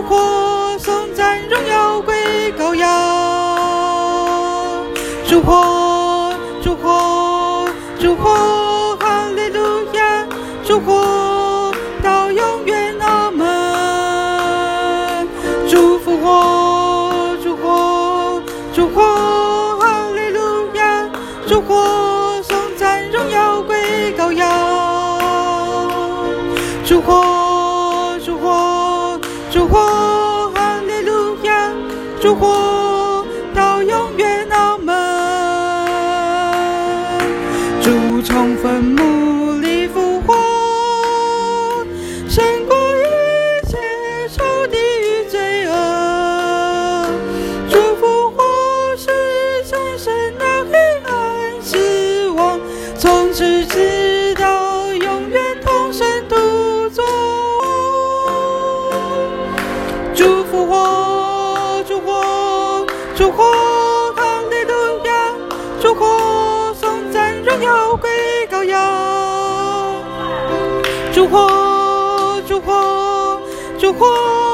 活颂赞荣耀归羔羊，主活，主活，主活，哈利路亚，主活到永远，阿们。主复活，主活，主活，哈利路亚，主活颂赞荣耀归羔羊，主活，主活，主活，哈利路亚，主活到永远，阿们。主从坟墓里复活，胜过一切仇敌与罪恶。主复活是战胜那黑暗死亡，从此直到永远同生独坐。主复活，主活，主活，哈利路亚，主活颂赞荣耀归羔羊，主活，主活，主活。